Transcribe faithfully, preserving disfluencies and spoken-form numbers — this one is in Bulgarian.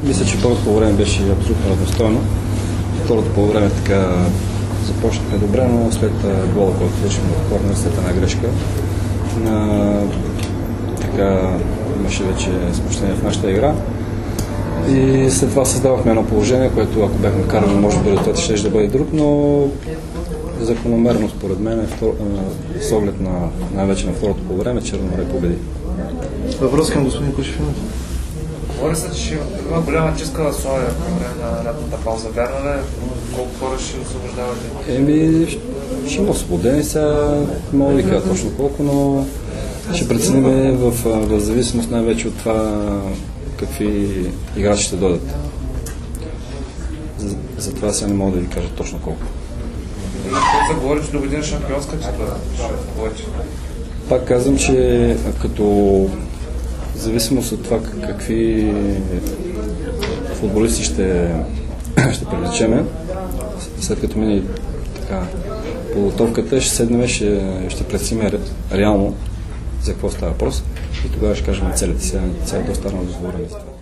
Мисля, че първото по време беше абсолютно равностойно. Второто по време така започнахме добре, но след гола, който получихме в корнер, след една грешка, на, така имаше вече смущение в нашата игра. И след това създавахме едно положение, което ако бяхме карали, може би резултатът ще да бъде друг, но закономерно според мен, с оглед на най-вече на второто по време, Черно море победи. Въпрос към господин Кушев. Говори се, че има голяма чистка на Славия по време на лятната пауза. Вярно ли? Колко хора ще освобождавате? Еми, ще има освободени сега, мога да ви кажа точно колко, но ще преценим в, в зависимост най-вече от това какви играчи ще дойдат. За, за това сега не мога да ви кажа точно колко. Какво да говори, че до година шампионска титла ще повече? Пак казвам, че като в зависимост от това какви футболисти ще, ще привлечеме, след като мине така подготовката, ще седнем, ще, ще преценим реално за какво става въпрос и тогава ще кажем целите. Сега е доста рано да говорим за това.